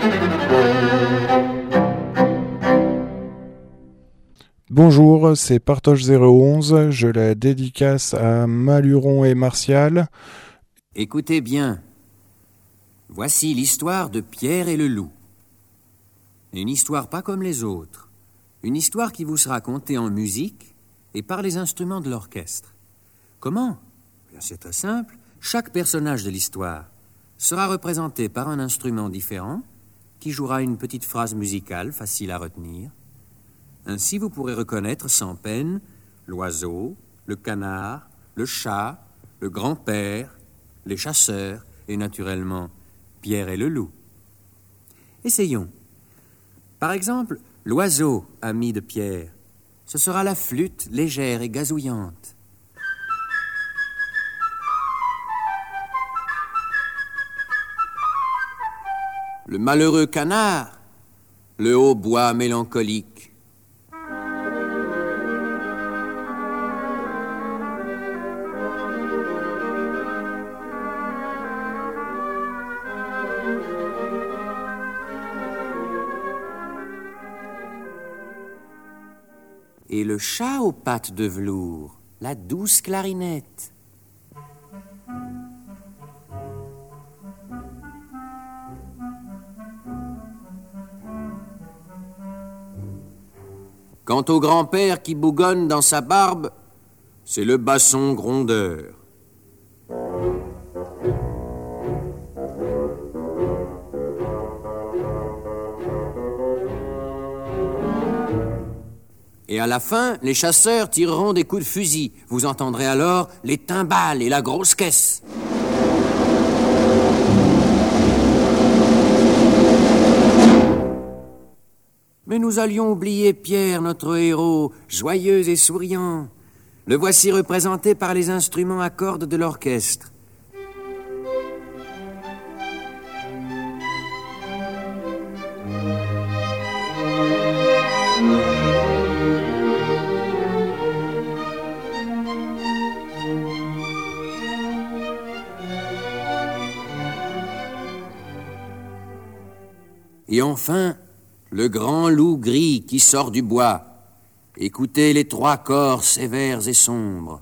Bonjour, c'est Partoche011, je la dédicace à Maluron et Martial. Écoutez bien, voici l'histoire de Pierre et le loup. Une histoire pas comme les autres, une histoire qui vous sera contée en musique et par les instruments de l'orchestre. Comment ? Bien, c'est très simple, chaque personnage de l'histoire sera représenté par un instrument différent qui jouera une petite phrase musicale facile à retenir. Ainsi, vous pourrez reconnaître sans peine l'oiseau, le canard, le chat, le grand-père, les chasseurs et naturellement Pierre et le loup. Essayons. Par exemple, l'oiseau, ami de Pierre, ce sera la flûte légère et gazouillante. Le malheureux canard, le hautbois mélancolique. Et le chat aux pattes de velours, la douce clarinette. Quant au grand-père qui bougonne dans sa barbe, c'est le basson grondeur. Et à la fin, les chasseurs tireront des coups de fusil. Vous entendrez alors les timbales et la grosse caisse. Mais nous allions oublier Pierre, notre héros, joyeux et souriant. Le voici représenté par les instruments à cordes de l'orchestre. Et enfin, le grand loup gris qui sort du bois. Écoutez les trois corps sévères et sombres.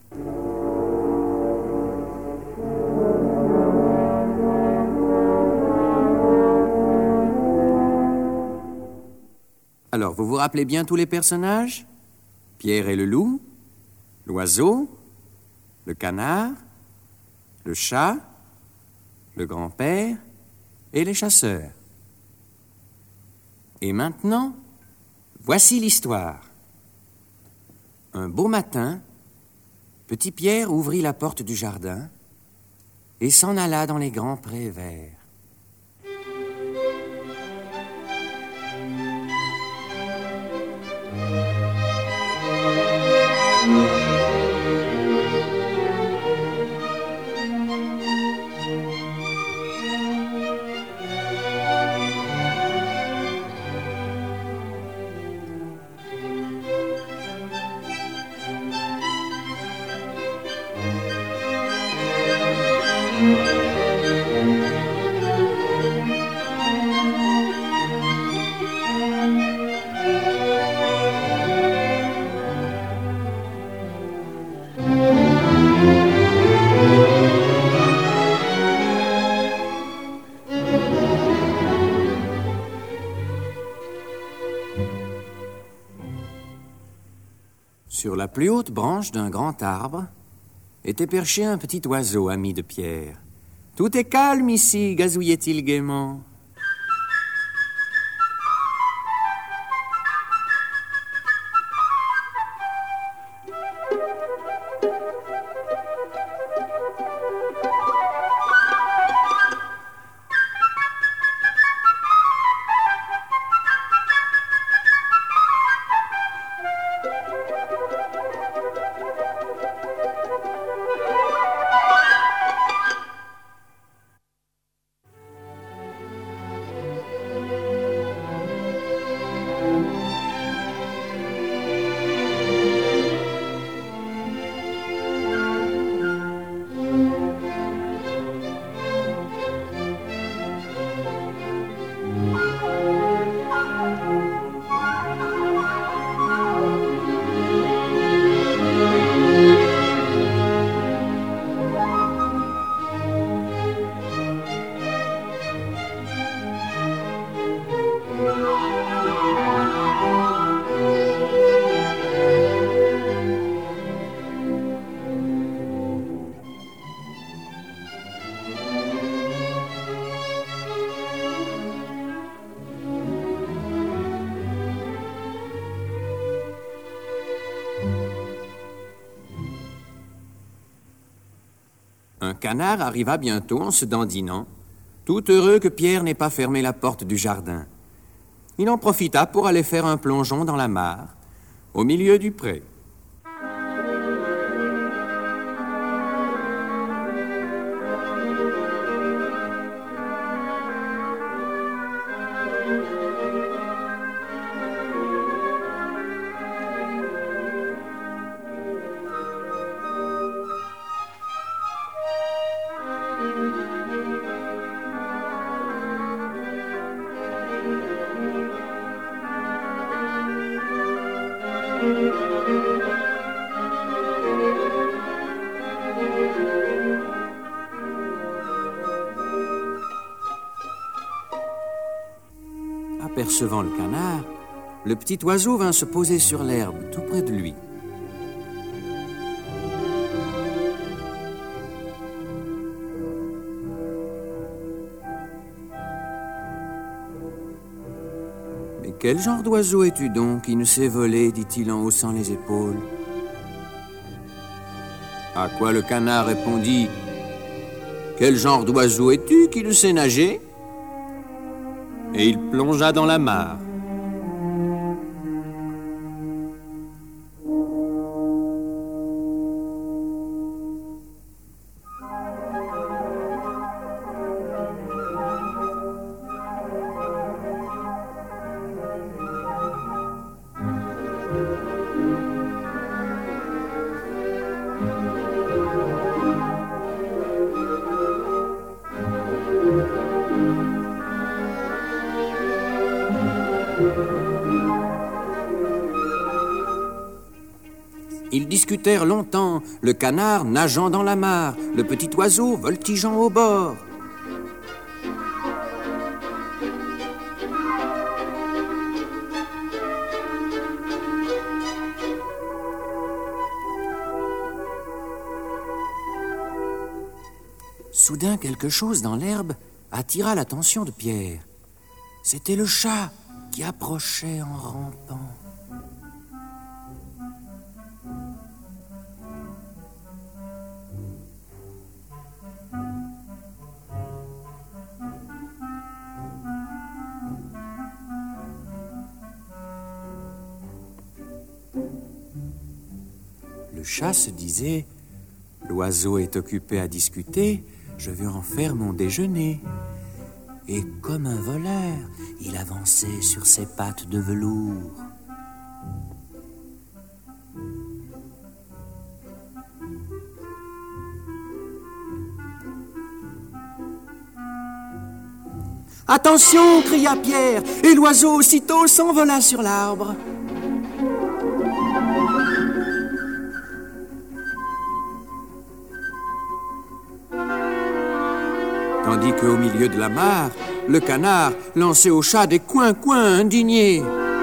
Alors, vous vous rappelez bien tous les personnages ? Pierre et le loup, l'oiseau, le canard, le chat, le grand-père et les chasseurs. Et maintenant, voici l'histoire. Un beau matin, petit Pierre ouvrit la porte du jardin et s'en alla dans les grands prés verts. Sur la plus haute branche d'un grand arbre était perché un petit oiseau ami de Pierre. « Tout est calme ici », gazouillait-il gaiement. Un canard arriva bientôt en se dandinant, tout heureux que Pierre n'ait pas fermé la porte du jardin. Il en profita pour aller faire un plongeon dans la mare, au milieu du pré. Apercevant le canard, le petit oiseau vint se poser sur l'herbe tout près de lui. « Mais quel genre d'oiseau es-tu donc qui ne sait voler ?» dit-il en haussant les épaules. À quoi le canard répondit : « Quel genre d'oiseau es-tu qui ne sait nager ?» Et il plongea dans la mare. Ils discutèrent longtemps, le canard nageant dans la mare, le petit oiseau voltigeant au bord. Soudain, quelque chose dans l'herbe attira l'attention de Pierre. C'était le chat qui approchait en rampant. Le chat se disait : « L'oiseau est occupé à discuter, je vais en faire mon déjeuner. » Et comme un voleur, il avançait sur ses pattes de velours. « Attention !» cria Pierre, et l'oiseau aussitôt s'envola sur l'arbre. Tandis qu'au milieu de la mare, le canard lançait au chat des coins-coins indignés.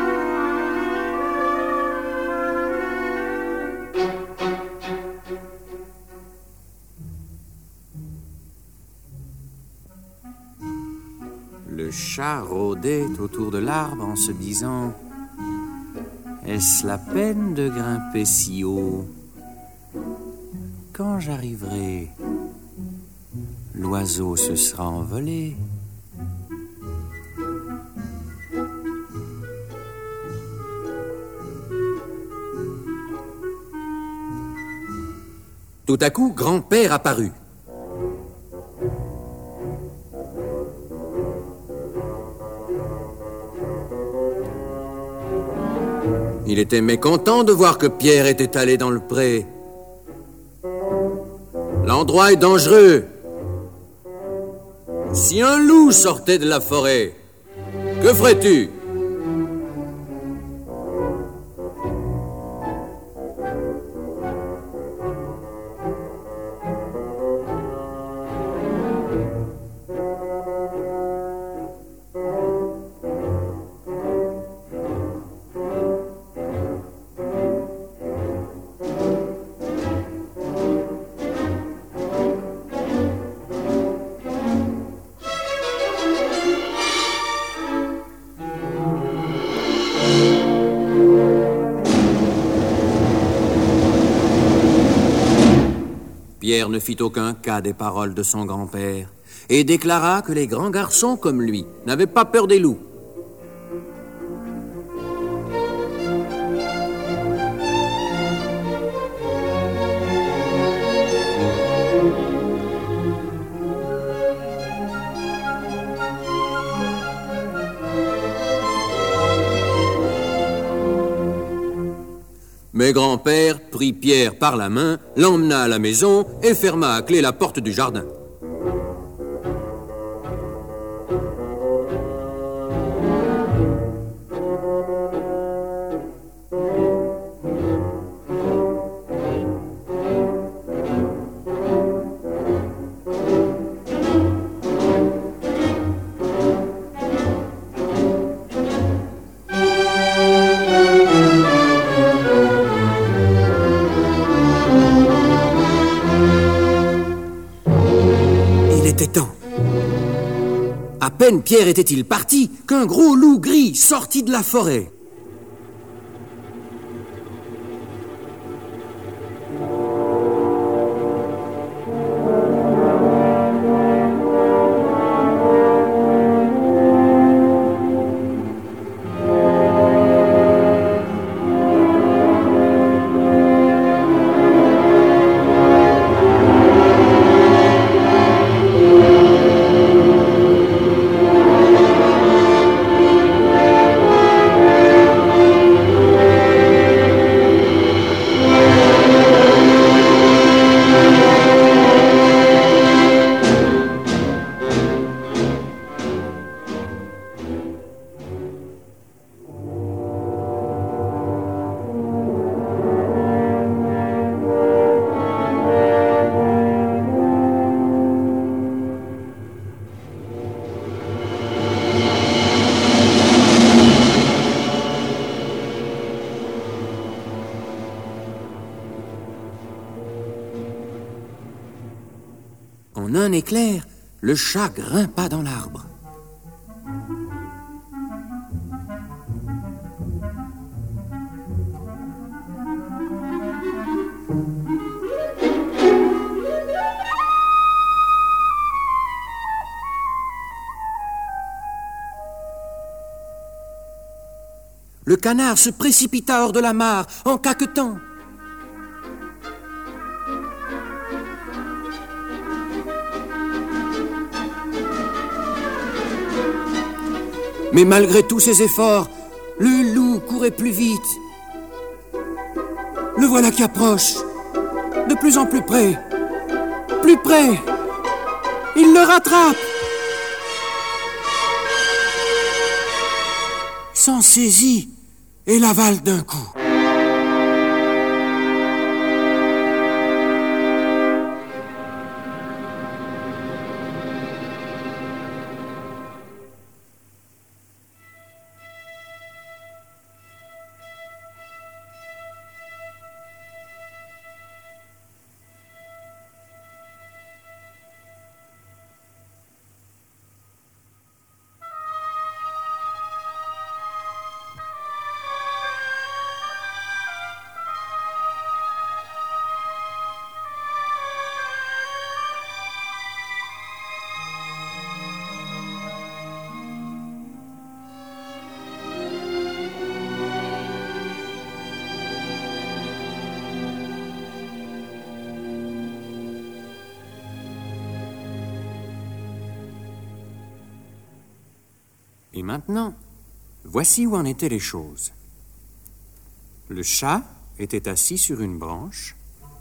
Le chat rôdait autour de l'arbre en se disant : « Est-ce la peine de grimper si haut ? Quand j'arriverai, l'oiseau se sera envolé. » Tout à coup, grand-père apparut. Il était mécontent de voir que Pierre était allé dans le pré. « L'endroit est dangereux. Si un loup sortait de la forêt, que ferais-tu ? » Pierre ne fit aucun cas des paroles de son grand-père et déclara que les grands garçons comme lui n'avaient pas peur des loups. Mais grand-père prit Pierre par la main, l'emmena à la maison et ferma à clé la porte du jardin. À peine Pierre était-il parti qu'un gros loup gris sortit de la forêt. En un éclair, le chat grimpa dans l'arbre. Le canard se précipita hors de la mare en caquetant. Mais malgré tous ses efforts, le loup courait plus vite. Le voilà qui approche, de plus en plus près. Plus près. Il le rattrape. S'en saisit et l'avale d'un coup. Et maintenant, voici où en étaient les choses. Le chat était assis sur une branche.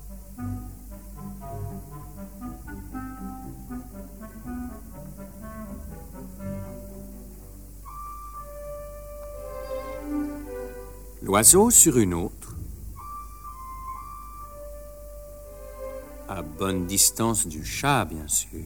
L'oiseau sur une autre. À bonne distance du chat, bien sûr.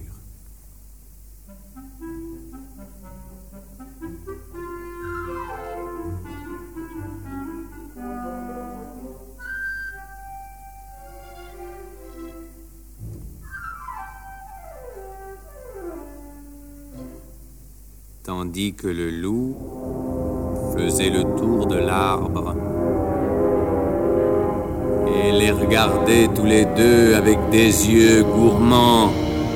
Tandis que le loup faisait le tour de l'arbre et les regardait tous les deux avec des yeux gourmands.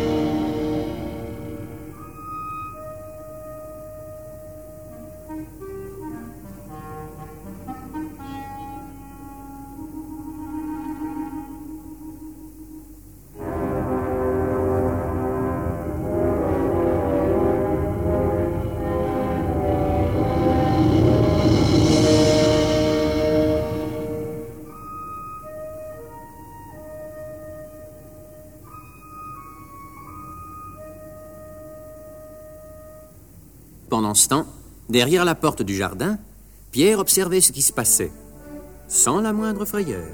Pendant ce temps, derrière la porte du jardin, Pierre observait ce qui se passait, sans la moindre frayeur.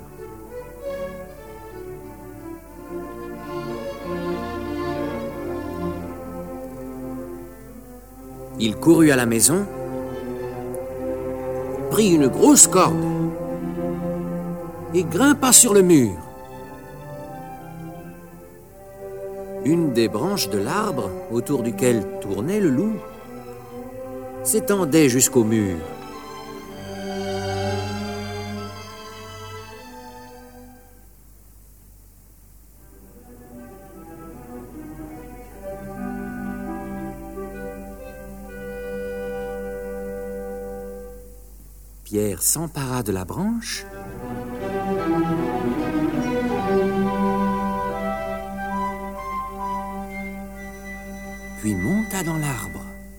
Il courut à la maison, prit une grosse corde et grimpa sur le mur. Une des branches de l'arbre autour duquel tournait le loup s'étendait jusqu'au mur. Pierre s'empara de la branche puis monta dans l'arbre.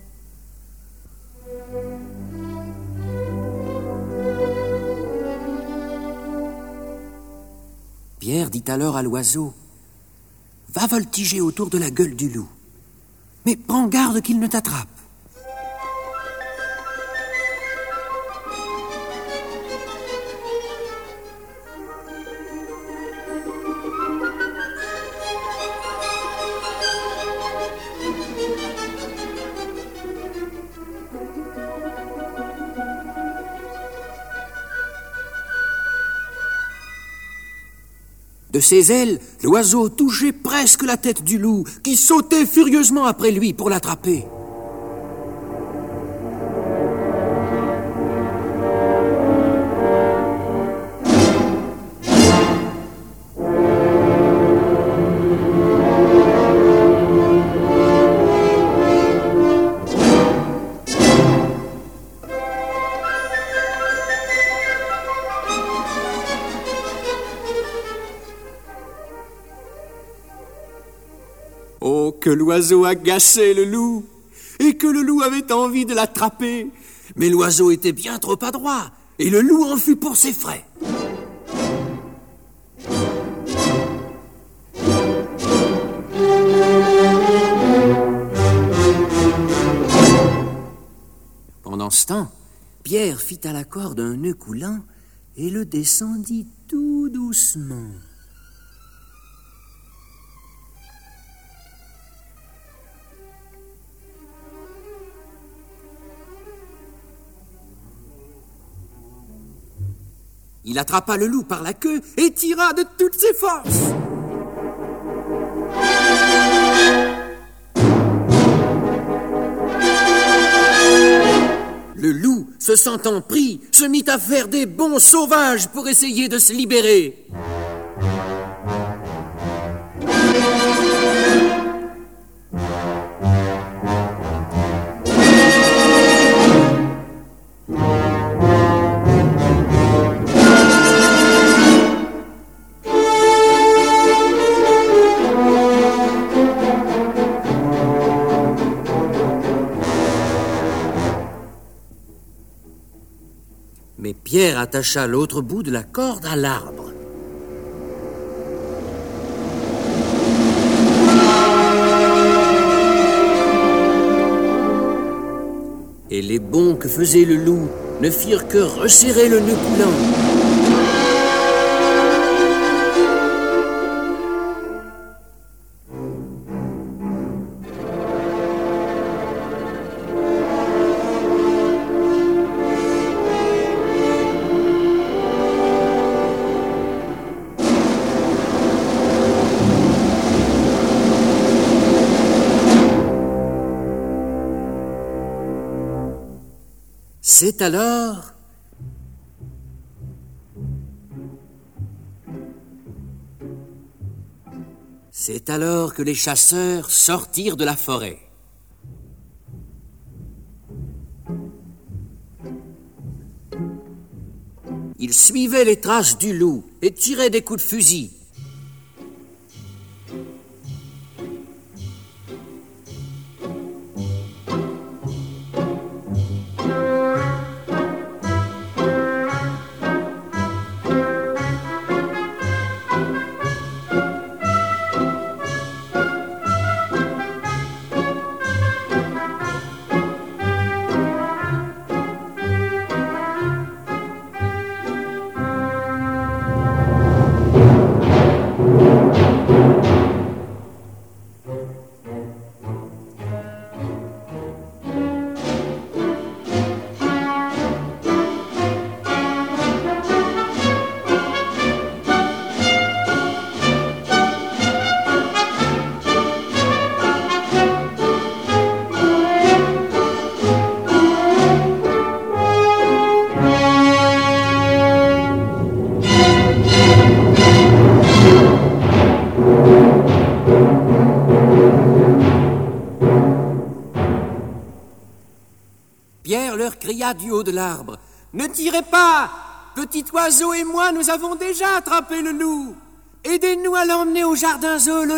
Pierre dit alors à l'oiseau: « Va voltiger autour de la gueule du loup, mais prends garde qu'il ne t'attrape. » De ses ailes, l'oiseau touchait presque la tête du loup, qui sautait furieusement après lui pour l'attraper. Oh, que l'oiseau agaçait le loup, et que le loup avait envie de l'attraper. Mais l'oiseau était bien trop adroit, et le loup en fut pour ses frais. Pendant ce temps, Pierre fit à la corde un nœud coulant et le descendit tout doucement. Il attrapa le loup par la queue et tira de toutes ses forces. Le loup, se sentant pris, se mit à faire des bonds sauvages pour essayer de se libérer. Mais Pierre attacha l'autre bout de la corde à l'arbre. Et les bonds que faisait le loup ne firent que resserrer le nœud coulant. C'est alors C'est alors que les chasseurs sortirent de la forêt. Ils suivaient les traces du loup et tiraient des coups de fusil. Pierre leur cria du haut de l'arbre. « Ne tirez pas! Petit oiseau et moi, nous avons déjà attrapé le loup. Aidez-nous à l'emmener au jardin zoologique. »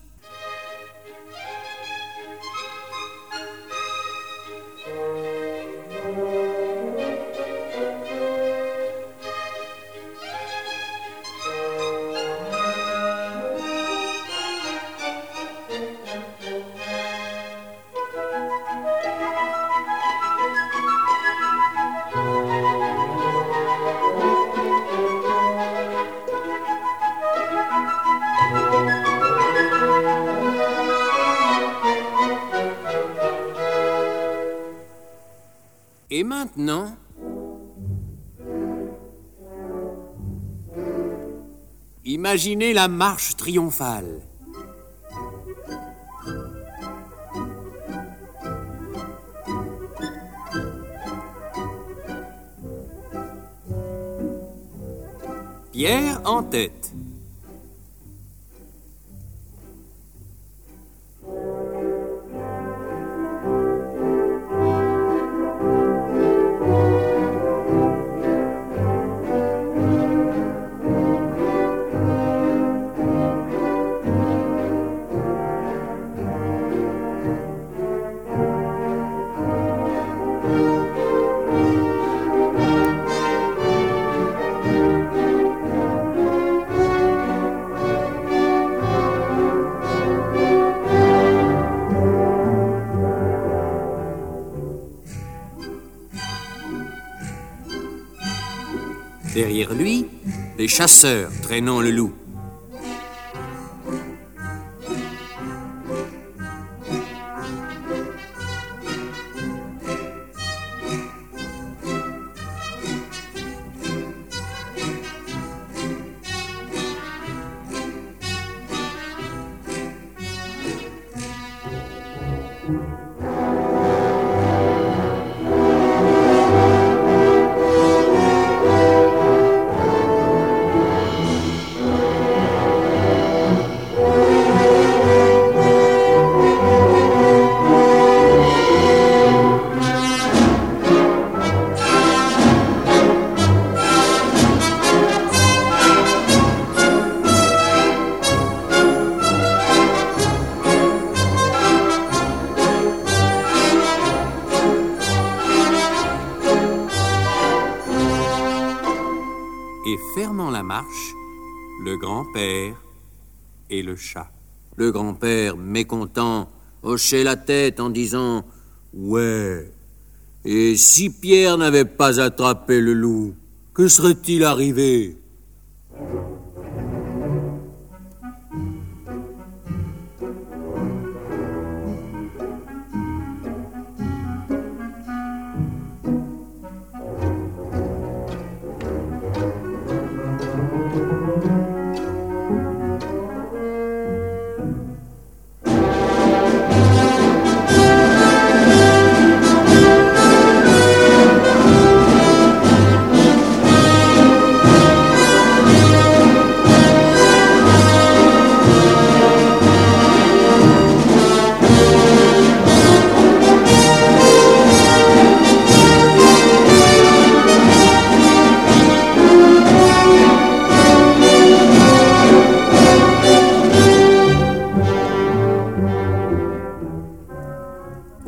Et maintenant, imaginez la marche triomphale. Pierre en tête. Derrière lui, les chasseurs traînant le loup. Et fermant la marche, le grand-père et le chat. Le grand-père, mécontent, hochait la tête en disant « Ouais, et si Pierre n'avait pas attrapé le loup, que serait-il arrivé ?»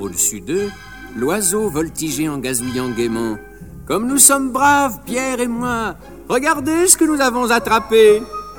Au-dessus d'eux, l'oiseau voltigeait en gazouillant gaiement. « Comme nous sommes braves, Pierre et moi! Regardez ce que nous avons attrapé !»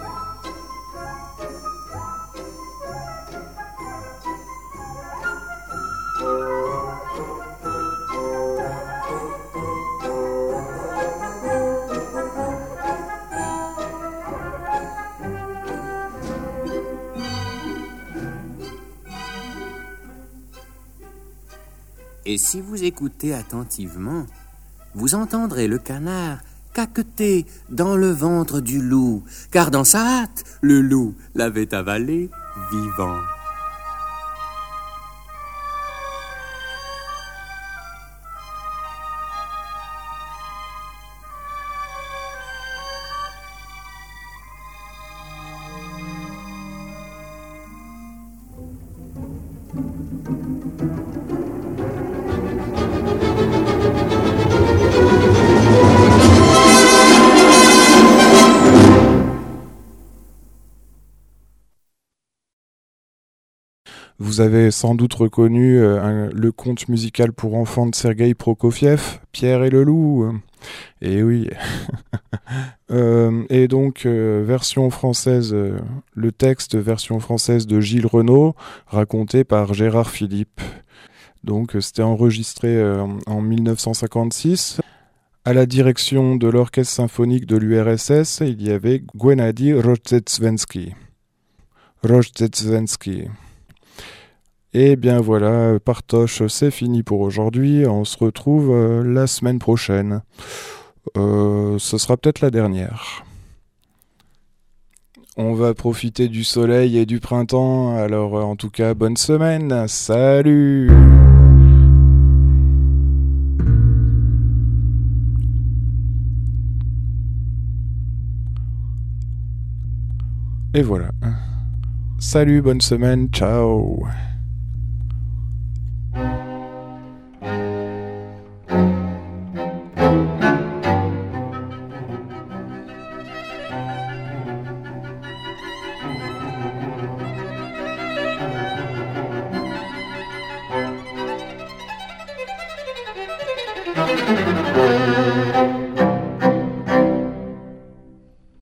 Et si vous écoutez attentivement, vous entendrez le canard caqueter dans le ventre du loup, car dans sa hâte, le loup l'avait avalé vivant. Vous avez sans doute reconnu le conte musical pour enfants de Sergueï Prokofiev, Pierre et le loup. Et oui. Et donc, version française, le texte version française de Gilles Renaud, raconté par Gérard Philippe. Donc, c'était enregistré en 1956. À la direction de l'Orchestre symphonique de l'URSS, il y avait Gennady Rozhdestvensky. Et bien voilà, Partoche, c'est fini pour aujourd'hui. On se retrouve la semaine prochaine. Ce sera peut-être la dernière. On va profiter du soleil et du printemps. Alors en tout cas, bonne semaine. Salut! Et voilà. Salut, bonne semaine, ciao! Thank you.